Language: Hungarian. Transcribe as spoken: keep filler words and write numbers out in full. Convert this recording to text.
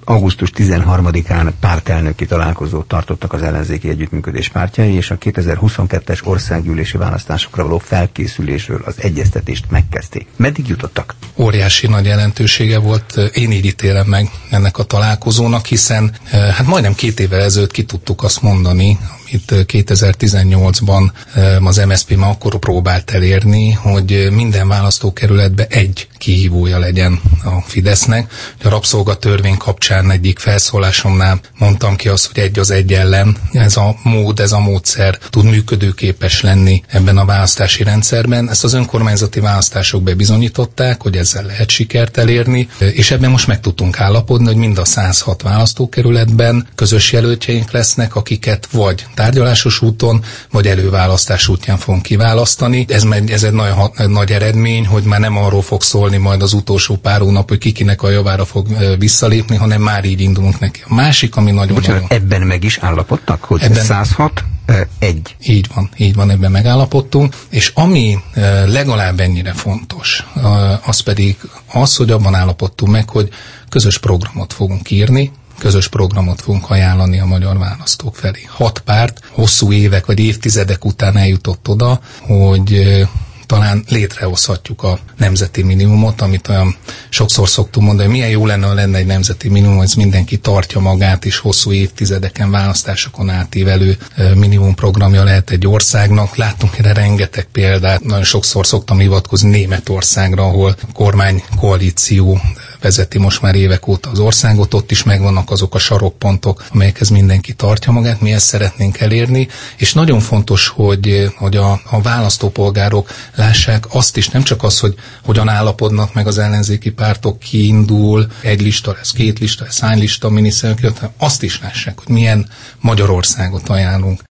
augusztus tizenharmadikán pártelnöki találkozót tartottak az ellenzéki együttműködés pártjai, és a kétezer-huszonkettes országgyűlési választásokra való felkészülésről az egyeztetést megkezdték. Meddig jutottak? Óriási nagy jelentősége volt, én így ítélem meg ennek a találkozónak, hiszen hát majdnem két évvel ezelőtt ki tudtuk azt mondani, amit kétezer-tizennyolcban az em es zé pé már akkor próbált elérni, hogy minden választókerületben egy kihívója legyen a Fidesznek. A rabszolgatörvény kapcsán egyik felszólásomnál mondtam ki azt, hogy egy az egy ellen. Ez a mód, ez a módszer tud működőképes lenni ebben a választási rendszerben. Ezt az önkormányzati választások bebizonyították, hogy ezzel lehet sikert elérni, és ebben most meg tudtunk állapodni, hogy mind a száz hat választókerületben közös jelöltjeink lesznek, akiket vagy tárgyalásos úton, vagy előválasztás útján fogunk kiválasztani. Ez, ez egy nagy, nagy eredmény, hogy már nem arról fog szólni majd az utolsó pár hónap, hogy kikinek a javára fog visszalépni, hanem már így indulunk neki. A másik, ami nagyon... Bocsánat, nagyon... ebben meg is állapodtak, hogy ebben... száz hat, egy. Így van, így van, ebben megállapodtunk, és ami legalább ennyire fontos, az pedig az, hogy abban állapodtunk meg, hogy közös programot fogunk írni, közös programot fogunk ajánlani a magyar választók felé. Hat párt hosszú évek vagy évtizedek után eljutott oda, hogy talán létrehozhatjuk a nemzeti minimumot, amit olyan sokszor szoktunk mondani, hogy milyen jó lenne, ha lenne egy nemzeti minimum, hogy mindenki tartja magát, és hosszú évtizedeken, választásokon átívelő minimumprogramja lehet egy országnak. Láttunk erre rengeteg példát, nagyon sokszor szoktam hivatkozni Németországra, ahol kormánykoalíció vezeti most már évek óta az országot, ott is megvannak azok a sarokpontok, amelyekhez mindenki tartja magát, mi ezt szeretnénk elérni, és nagyon fontos, hogy, hogy a, a választópolgárok lássák azt is, nem csak az, hogy hogyan állapodnak meg az ellenzéki pártok, kiindul, egy lista lesz, két lista lesz, hány lista, miniszterelnök, hanem azt is lássák, hogy milyen Magyarországot ajánlunk.